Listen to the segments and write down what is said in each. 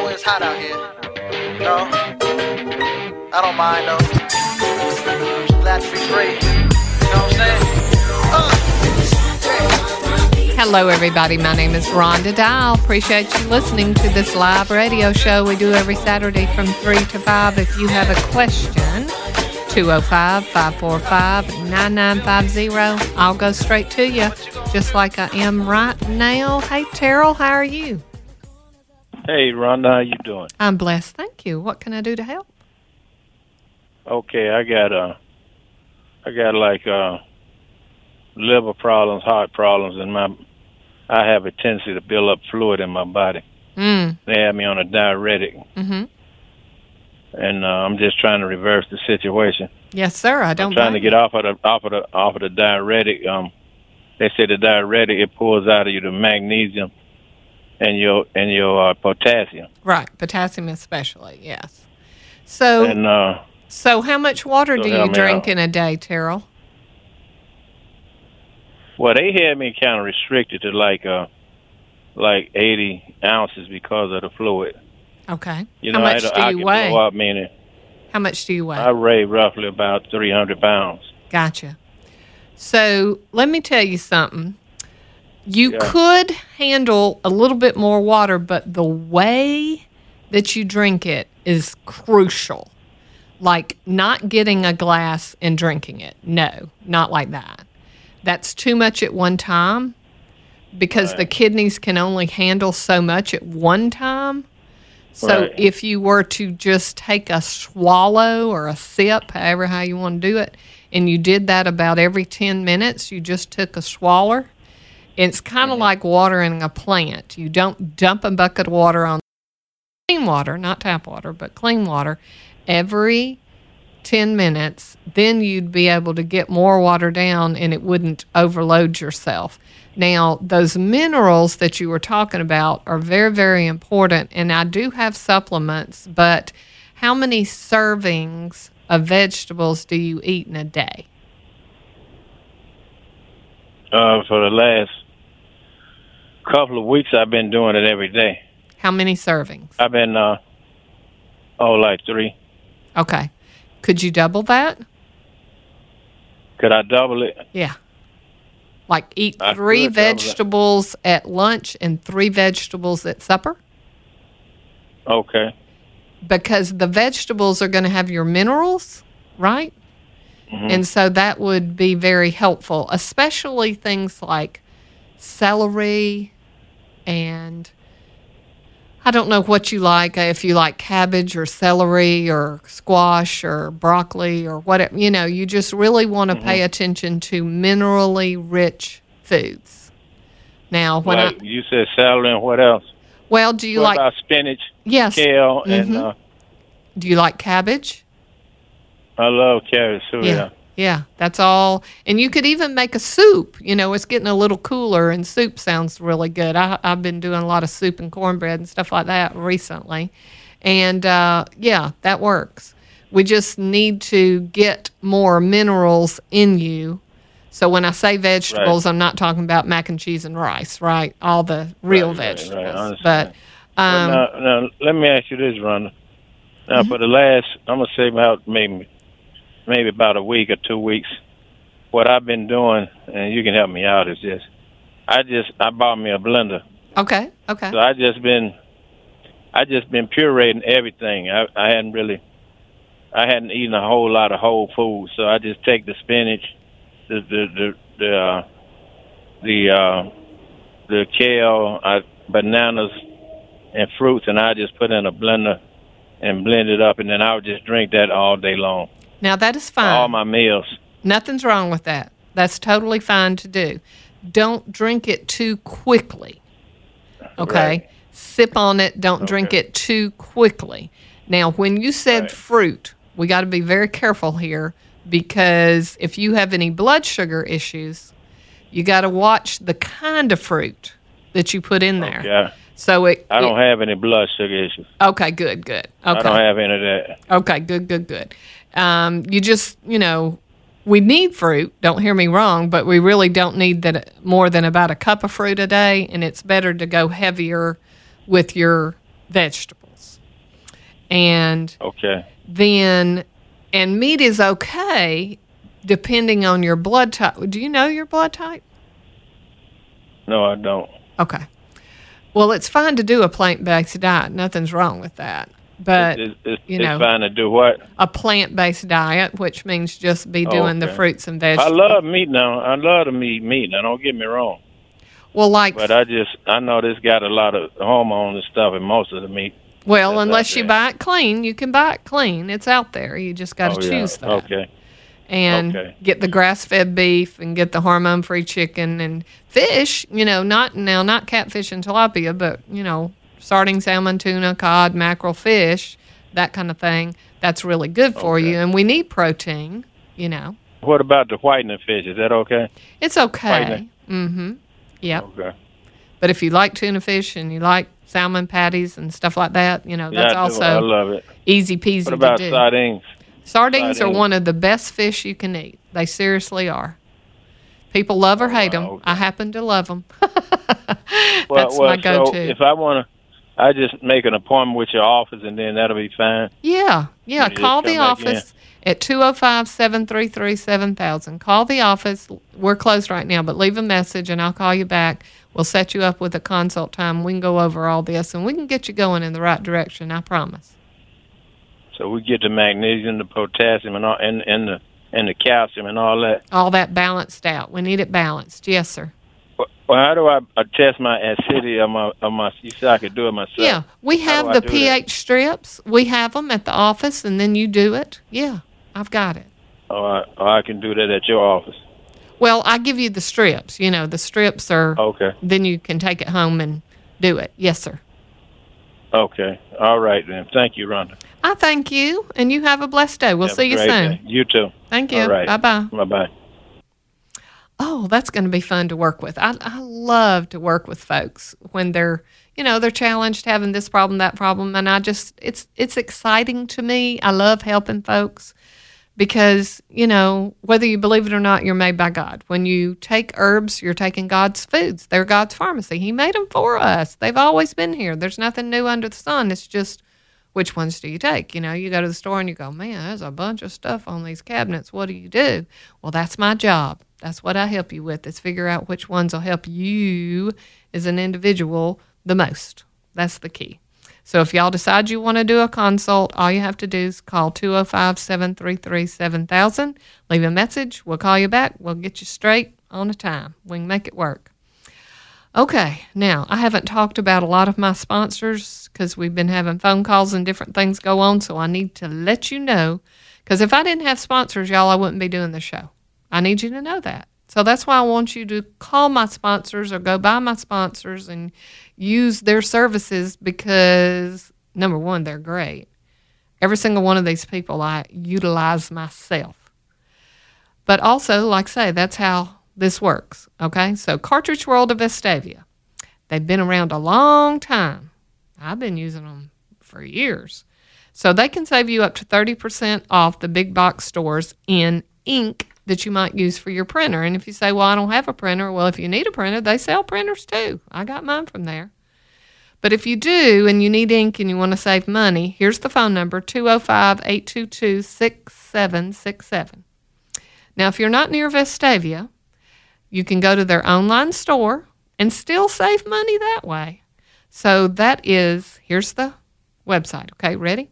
when it's hot out here. No, I don't mind though. I'm just glad to be free. You know what I'm saying? Hello, everybody. My name is Rhonda Dial. Appreciate you listening to this live radio show we do every Saturday from 3 to 5. If you have a question, 205-545-9950. I'll go straight to you, just like I am right now. Hey, Terrell, how are you? Hey, Rhonda, how you doing? I'm blessed, thank you. What can I do to help? Okay, I got liver problems, heart problems, and I have a tendency to build up fluid in my body. They have me on a diuretic, and I'm just trying to reverse the situation. Yes, sir. I'm trying to get off of the diuretic. They say the diuretic, it pulls out of you the magnesium and your potassium. Right, potassium especially. Yes. So so how much water do you drink in a day, Terrell? Well, they had me kind of restricted to like 80 ounces because of the fluid. Okay. You know, how much do you weigh? How much do you weigh? I weigh roughly about 300 pounds. Gotcha. So let me tell you something. You could handle a little bit more water, but the way that you drink it is crucial. Like not getting a glass and drinking it. No, not like that. That's too much at one time because the kidneys can only handle so much at one time. So if you were to just take a swallow or a sip, however how you want to do it, and you did that about every 10 minutes, you just took a swallow, it's kind of like watering a plant. You don't dump a bucket of water on clean water, not tap water, but clean water, every 10 minutes, then you'd be able to get more water down and it wouldn't overload yourself. Now, those minerals that you were talking about are very, very important, and I do have supplements, but how many servings of vegetables do you eat in a day? For the last couple of weeks, I've been doing it every day. How many servings? I've been, like 3. Okay. Could you double that? Could I double it? Yeah. Like eat 3 vegetables at lunch and 3 vegetables at supper? Okay. Because the vegetables are going to have your minerals, right? And so that would be very helpful, especially things like celery and I don't know what you like, if you like cabbage or celery or squash or broccoli or whatever. You know, you just really want to pay attention to minerally rich foods. Now, when you said celery and what else? Well, do you what like about spinach? Yes. Kale and do you like cabbage? I love carrots too. Yeah, that's all. And you could even make a soup. You know, it's getting a little cooler, and soup sounds really good. I've been doing a lot of soup and cornbread and stuff like that recently. And, that works. We just need to get more minerals in you. So when I say vegetables, I'm not talking about mac and cheese and rice, right? All the real vegetables. But now, let me ask you this, Rhonda. Now, for the last, I'm going to say about maybe about a week or 2 weeks, what I've been doing, and you can help me out, is this. I bought me a blender. Okay. So I just been pureeing everything. I hadn't eaten a whole lot of whole food, so I just take the spinach, the kale, bananas, and fruits, and I just put in a blender and blend it up, and then I would just drink that all day long. Now, that is fine. All my meals. Nothing's wrong with that. That's totally fine to do. Don't drink it too quickly. Okay? Right. Sip on it. Don't drink it too quickly. Now, when you said fruit, we got to be very careful here because if you have any blood sugar issues, you got to watch the kind of fruit that you put in there. Okay. So I don't have any blood sugar issues. Okay, good. Okay. I don't have any of that. Okay, good. You just, we need fruit, don't hear me wrong, but we really don't need that more than about a cup of fruit a day, and it's better to go heavier with your vegetables. And Okay. then, and meat is okay depending on your blood type. Do you know your blood type? No, I don't. Okay. Well, it's fine to do a plant-based diet. Nothing's wrong with that. But, It's know, fine to do what? a plant-based diet, which means just be doing the fruits and I vegetables. love meat now. I love to eat meat. Now, don't get me wrong. Well, But I know this got a lot of hormones and stuff in most of the meat. well, unless you buy it clean, you can buy it clean. It's out there. You just got to choose that. Okay. And get the grass-fed beef and get the hormone-free chicken and fish, not catfish and tilapia, but, sardine, salmon, tuna, cod, mackerel, fish, that kind of thing. That's really good for you. And we need protein, What about the whitening fish? Is that okay? It's okay. Whitening? Mm-hmm. Yep. Okay. But if you like tuna fish and you like salmon patties and stuff like that, that's also I love it. easy peasy What about to do. sardines? Sardines are one of the best fish you can eat. They seriously are. People love or hate them. Okay. I happen to love them. That's my go-to. So if I want to, I just make an appointment with your office, and then that'll be fine. Yeah. You Call just the come back office at 205-733-7000. Call the office. We're closed right now, but leave a message, and I'll call you back. We'll set you up with a consult time. We can go over all this, and we can get you going in the right direction, I promise. So we get the magnesium, the potassium, and all, and the calcium, and all that. All that balanced out. We need it balanced. Yes, sir. Well, how do I test my acidity of my? You said I could do it myself. Yeah, we have the pH strips. We have them at the office, and then you do it. Yeah, I've got it. Oh, I can do that at your office. Well, I give you the strips. The strips are. Okay. Then you can take it home and do it. Yes, sir. Okay. All right, then. Thank you, Rhonda. I thank you, and you have a blessed day. We'll see you soon. Day. You too. Thank you. All right. Bye-bye. Bye-bye. Oh, that's going to be fun to work with. I love to work with folks when they're challenged, having this problem, that problem, and it's exciting to me. I love helping folks because, whether you believe it or not, you're made by God. When you take herbs, you're taking God's foods. They're God's pharmacy. He made them for us. They've always been here. There's nothing new under the sun. It's just, which ones do you take? You go to the store and you go, man, there's a bunch of stuff on these cabinets. What do you do? Well, that's my job. That's what I help you with, is figure out which ones will help you as an individual the most. That's the key. So if y'all decide you want to do a consult, all you have to do is call 205-733-7000. Leave a message. We'll call you back. We'll get you straight on a time. We can make it work. Okay, now, I haven't talked about a lot of my sponsors because we've been having phone calls and different things go on, so I need to let you know, because if I didn't have sponsors, y'all, I wouldn't be doing the show. I need you to know that. So that's why I want you to call my sponsors or go by my sponsors and use their services because, number one, they're great. Every single one of these people I utilize myself. But also, like I say, that's how this works, okay? So Cartridge World of Vestavia. They've been around a long time. I've been using them for years. So they can save you up to 30% off the big box stores in ink that you might use for your printer. And if you say, well, I don't have a printer, well, if you need a printer, they sell printers too. I got mine from there. But if you do and you need ink and you want to save money, here's the phone number, 205-822-6767. Now, if you're not near Vestavia, you can go to their online store and still save money that way. So that is, here's the website. Okay, ready?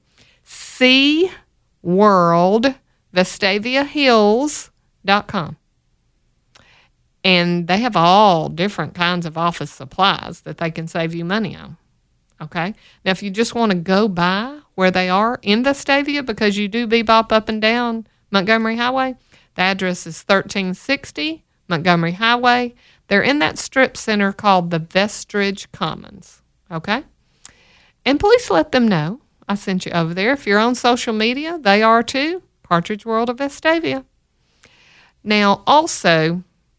SeaWorldVestaviaHills.com. And they have all different kinds of office supplies that they can save you money on. Okay? Now, if you just want to go by where they are in Vestavia, because you do bebop up and down Montgomery Highway, the address is 1360 Montgomery Highway. They're in that strip center called the Vestridge Commons. Okay? And please let them know I sent you over there. If you're on social media, they are too. Cartridge World of Vestavia. Now, also,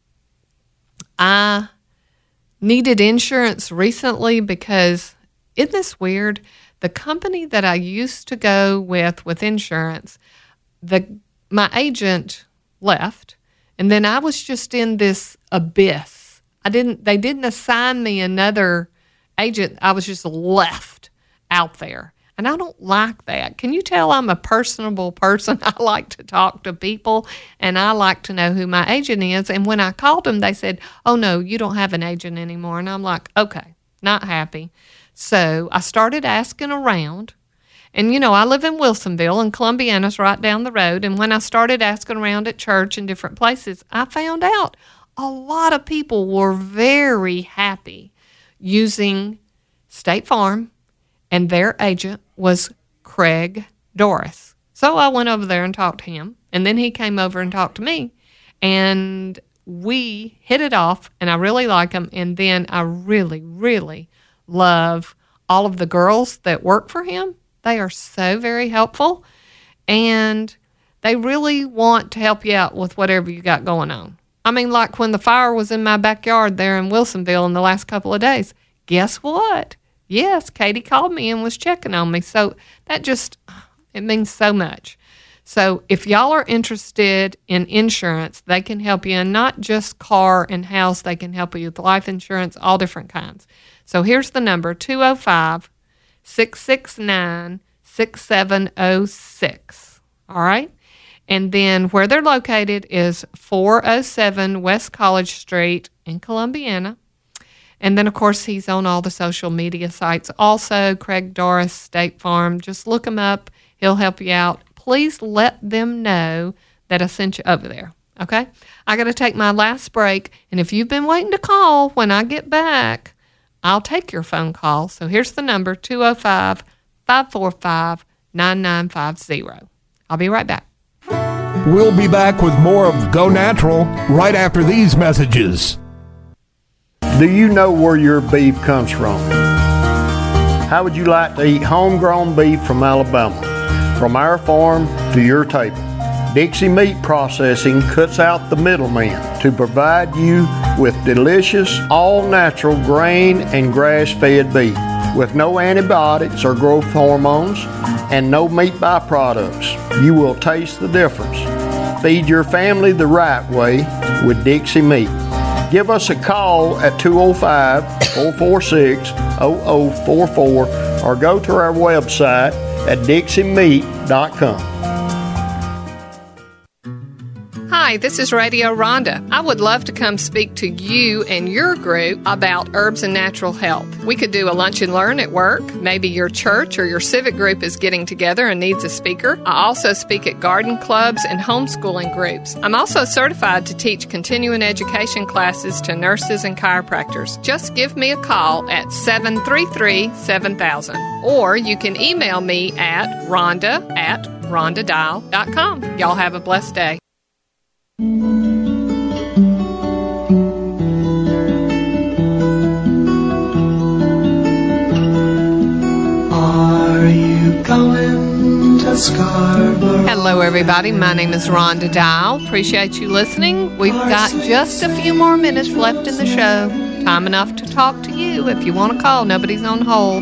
I needed insurance recently because, isn't this weird? The company that I used to go with insurance, my agent left, and then I was just in this abyss. They didn't assign me another agent. I was just left out there. And I don't like that. Can you tell I'm a personable person? I like to talk to people, and I like to know who my agent is. And when I called them, they said, oh, no, you don't have an agent anymore. And I'm like, okay, not happy. So I started asking around. And, I live in Wilsonville, and Columbiana's right down the road. And when I started asking around at church and different places, I found out a lot of people were very happy using State Farm, and their agent was Craig Doris. So I went over there and talked to him, and then he came over and talked to me, and we hit it off, and I really like him. And then I really, really love all of the girls that work for him. They are so very helpful, and they really want to help you out with whatever you got going on. I mean, like when the fire was in my backyard there in Wilsonville in the last couple of days, guess what? Yes, Katie called me and was checking on me. So that just, it means so much. So if y'all are interested in insurance, they can help you, and not just car and house. They can help you with life insurance, all different kinds. So here's the number, 205-669-6706. All right? And then where they're located is 407 West College Street in Columbiana. And then, of course, he's on all the social media sites. Also, Craig Doris, State Farm. Just look him up. He'll help you out. Please let them know that I sent you over there, okay? I got to take my last break. And if you've been waiting to call when I get back, I'll take your phone call. So here's the number, 205-545-9950. I'll be right back. We'll be back with more of Go Natural right after these messages. Do you know where your beef comes from? How would you like to eat homegrown beef from Alabama? From our farm to your table. Dixie Meat Processing cuts out the middleman to provide you with delicious, all-natural grain and grass-fed beef with no antibiotics or growth hormones and no meat byproducts. You will taste the difference. Feed your family the right way with Dixie Meat. Give us a call at 205-446-0044 or go to our website at dixiemeat.com. Hi, this is Radio Rhonda. I would love to come speak to you and your group about herbs and natural health. We could do a lunch and learn at work. Maybe your church or your civic group is getting together and needs a speaker. I also speak at garden clubs and homeschooling groups. I'm also certified to teach continuing education classes to nurses and chiropractors. Just give me a call at 733-7000. Or you can email me at rhonda@rhondadial.com. Y'all have a blessed day. Are you going to Scarborough? Hello, everybody. My name is Rhonda Dial. Appreciate you listening. We've got just a few more minutes left in the show. Time enough to talk to you. If you want to call, nobody's on hold.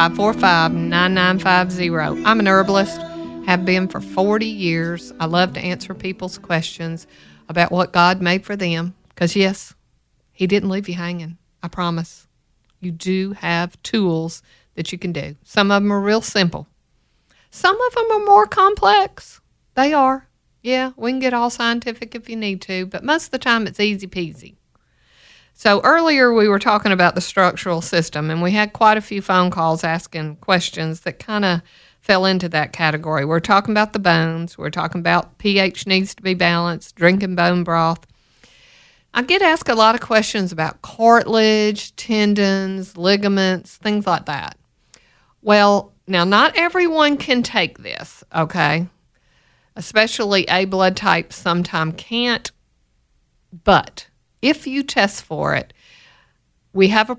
545-9950. I'm an herbalist. Have been for 40 years. I love to answer people's questions about what God made for them. Because, yes, He didn't leave you hanging. I promise. You do have tools that you can do. Some of them are real simple. Some of them are more complex. They are. Yeah, we can get all scientific if you need to, but most of the time it's easy peasy. So earlier we were talking about the structural system, and we had quite a few phone calls asking questions that kind of fell into that category. We're talking about the bones. We're talking about pH needs to be balanced, drinking bone broth. I get asked a lot of questions about cartilage, tendons, ligaments, things like that. Well, now not everyone can take this, okay? Especially A blood type sometimes can't. But if you test for it, we have a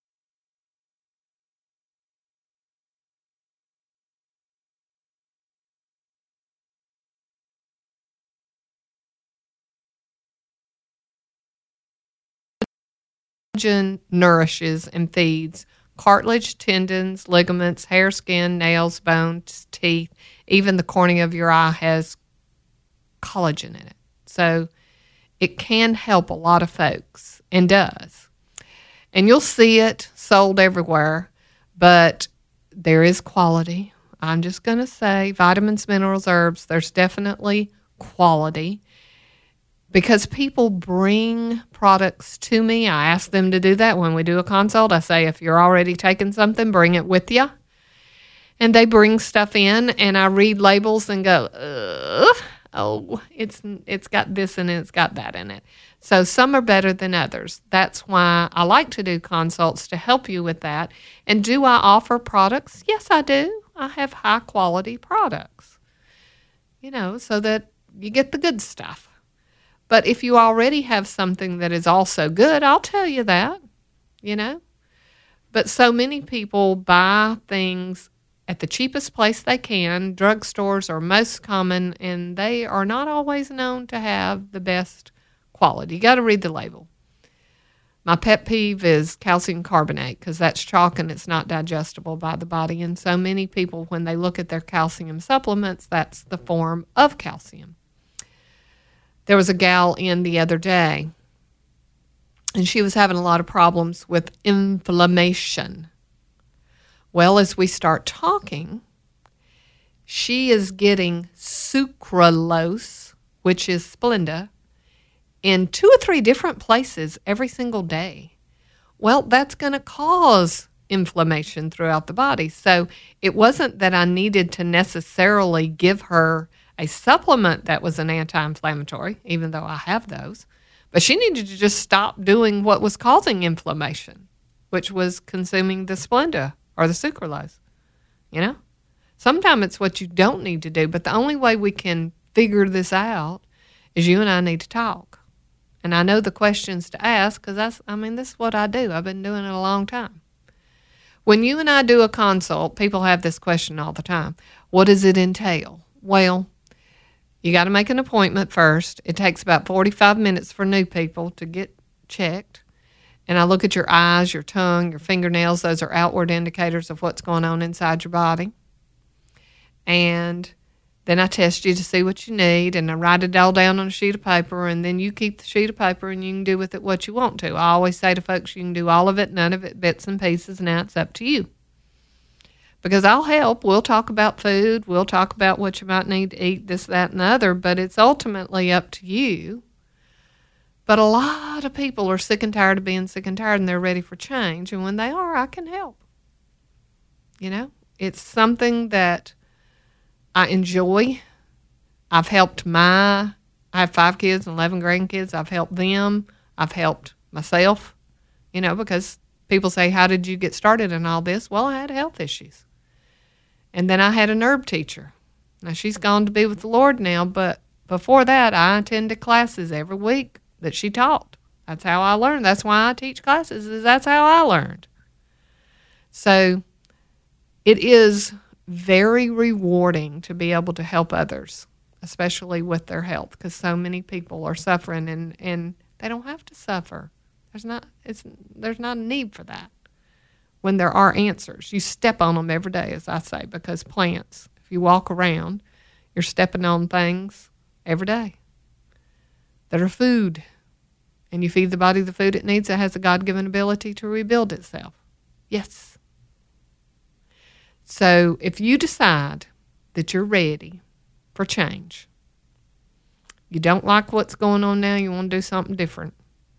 nourishes and feeds cartilage, tendons, ligaments, hair, skin, nails, bones, teeth. Even the cornea of your eye has collagen in it. So it can help a lot of folks, and does. And you'll see it sold everywhere, but there is quality. I'm just going to say vitamins, minerals, herbs, there's definitely quality. Because people bring products to me, I ask them to do that when we do a consult. I say, if you're already taking something, bring it with you. And they bring stuff in, and I read labels and go, oh, it's got this and it's got that in it. So some are better than others. That's why I like to do consults to help you with that. And do I offer products? Yes, I do. I have high-quality products, so that you get the good stuff. But if you already have something that is also good, I'll tell you that, But so many people buy things at the cheapest place they can. Drugstores are most common, and they are not always known to have the best quality. You got to read the label. My pet peeve is calcium carbonate, because that's chalk and it's not digestible by the body. And so many people, when they look at their calcium supplements, that's the form of calcium. There was a gal in the other day, and she was having a lot of problems with inflammation. Well, as we start talking, she is getting sucralose, which is Splenda, in 2 or 3 different places every single day. Well, that's going to cause inflammation throughout the body. So it wasn't that I needed to necessarily give her a supplement that was an anti-inflammatory, even though I have those. But she needed to just stop doing what was causing inflammation, which was consuming the Splenda or the sucralose. Sometimes it's what you don't need to do, but the only way we can figure this out is you and I need to talk. And I know the questions to ask, because this is what I do. I've been doing it a long time. When you and I do a consult, people have this question all the time. What does it entail? Well, you got to make an appointment first. It takes about 45 minutes for new people to get checked. And I look at your eyes, your tongue, your fingernails. Those are outward indicators of what's going on inside your body. And then I test you to see what you need, and I write it all down on a sheet of paper, and then you keep the sheet of paper and you can do with it what you want to. I always say to folks, you can do all of it, none of it, bits and pieces. Now it's up to you. Because I'll help. We'll talk about food. We'll talk about what you might need to eat, this, that, and the other, but it's ultimately up to you. But a lot of people are sick and tired of being sick and tired, and they're ready for change. And when they are, I can help. It's something that I enjoy. I've helped I have 5 kids and 11 grandkids. I've helped them. I've helped myself, because people say, how did you get started in all this? Well, I had health issues. And then I had an herb teacher. Now, she's gone to be with the Lord now, but before that, I attended classes every week that she taught. That's how I learned. That's why I teach classes, is that's how I learned. So it is very rewarding to be able to help others, especially with their health, because so many people are suffering, and they don't have to suffer. There's not a need for that. When there are answers, you step on them every day, as I say, because plants, if you walk around, you're stepping on things every day that are food, and you feed the body the food it needs. It has a God-given ability to rebuild itself. Yes. So if you decide that you're ready for change, you don't like what's going on now, you want to do something different,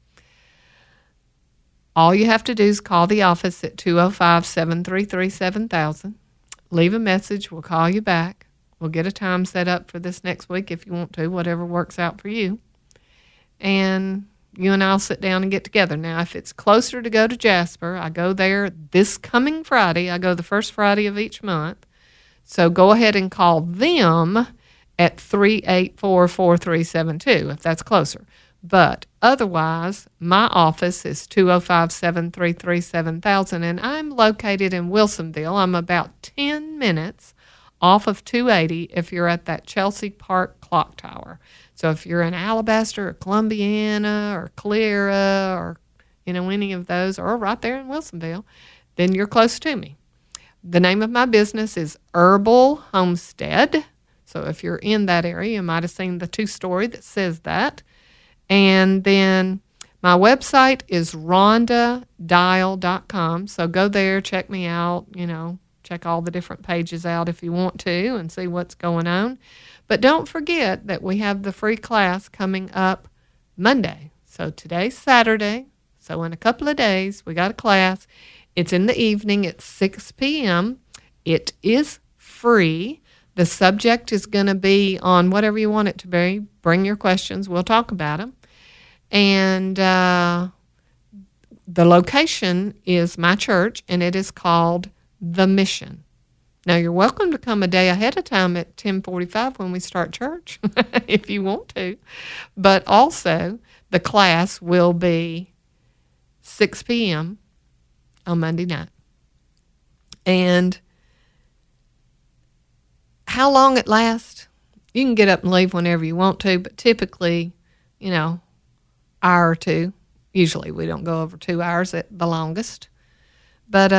all you have to do is call the office at 205-733-7000. Leave a message. We'll call you back. We'll get a time set up for this next week if you want to, whatever works out for you. And you and I will sit down and get together. Now, if it's closer to go to Jasper, I go there this coming Friday. I go the first Friday of each month. So go ahead and call them at 384-4372 if that's closer. But otherwise, my office is 205-733-7000, and I'm located in Wilsonville. I'm about 10 minutes off of 280 if you're at that Chelsea Park clock tower. So if you're in Alabaster or Columbiana or Calera or, any of those, or right there in Wilsonville, then you're close to me. The name of my business is Herbal Homestead. So if you're in that area, you might have seen the 2-story that says that. And then my website is rhondadial.com. So go there, check me out, check all the different pages out if you want to and see what's going on. But don't forget that we have the free class coming up Monday. So today's Saturday. So in a couple of days, we got a class. It's in the evening at 6 p.m. It is free. The subject is going to be on whatever you want it to be. Bring your questions. We'll talk about them. And the location is my church, and it is called The Mission. Now, you're welcome to come a day ahead of time at 10:45 when we start church, if you want to. But also, the class will be 6 p.m. on Monday night. And how long it lasts, you can get up and leave whenever you want to, but typically, hour or two. Usually we don't go over 2 hours at the longest. But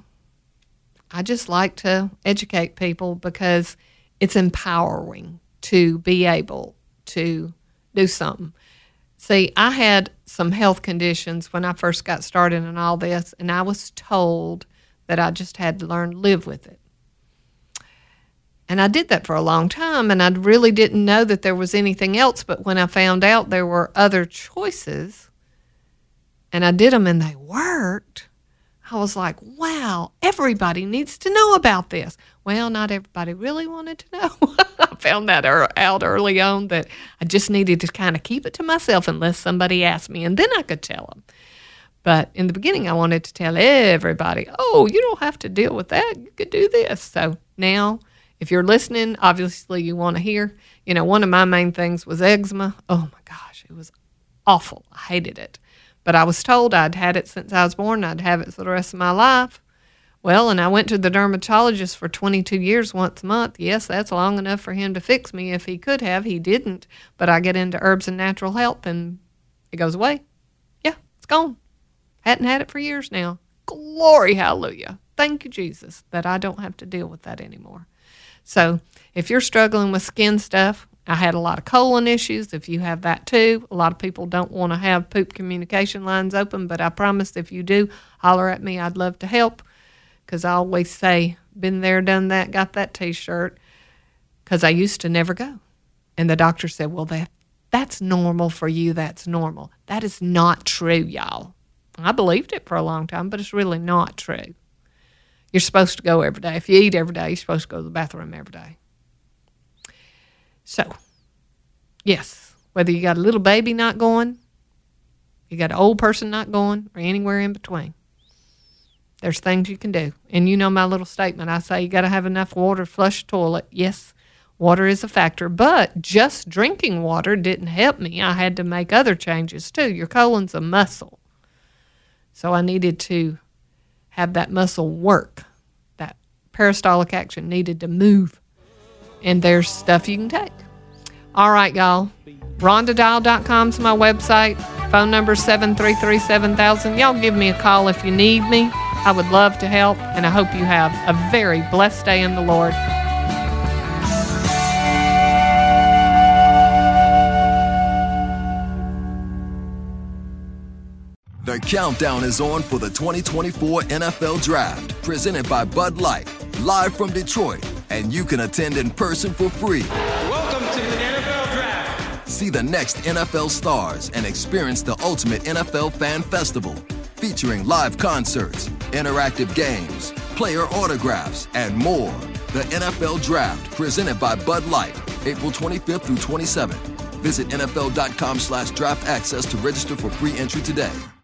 I just like to educate people because it's empowering to be able to do something. See, I had some health conditions when I first got started in all this, and I was told that I just had to learn to live with it. And I did that for a long time, and I really didn't know that there was anything else. But when I found out there were other choices, and I did them and they worked, I was like, wow, everybody needs to know about this. Well, not everybody really wanted to know. I found that out early on that I just needed to kind of keep it to myself unless somebody asked me, and then I could tell them. But in the beginning, I wanted to tell everybody, oh, you don't have to deal with that. You could do this. So now, if you're listening, obviously you want to hear. One of my main things was eczema. Oh, my gosh, it was awful. I hated it. But I was told I'd had it since I was born. I'd have it for the rest of my life. Well, and I went to the dermatologist for 22 years once a month. Yes, that's long enough for him to fix me if he could have. He didn't. But I get into herbs and natural health, and it goes away. Yeah, it's gone. Hadn't had it for years now. Glory, hallelujah. Thank you, Jesus, that I don't have to deal with that anymore. So if you're struggling with skin stuff, I had a lot of colon issues. If you have that too, a lot of people don't want to have poop communication lines open, but I promise if you do, holler at me. I'd love to help because I always say, been there, done that, got that T-shirt, because I used to never go. And the doctor said, well, that's normal for you. That's normal. That is not true, y'all. I believed it for a long time, but it's really not true. You're supposed to go every day. If you eat every day, you're supposed to go to the bathroom every day. So, yes, whether you got a little baby not going, you got an old person not going, or anywhere in between, there's things you can do. And you know my little statement. I say you got to have enough water to flush the toilet. Yes, water is a factor, but just drinking water didn't help me. I had to make other changes too. Your colon's a muscle. So I needed to have that muscle work. That peristaltic action needed to move. And there's stuff you can take. All right, y'all. RhondaDial.com is my website. Phone number 733-7000. Y'all give me a call if you need me. I would love to help, and I hope you have a very blessed day in the Lord. The countdown is on for the 2024 NFL Draft, presented by Bud Light, live from Detroit, and you can attend in person for free. Welcome to the NFL Draft. See the next NFL stars and experience the ultimate NFL Fan Festival, featuring live concerts, interactive games, player autographs, and more. The NFL Draft, presented by Bud Light, April 25th through 27th. Visit NFL.com/draft access to register for free entry today.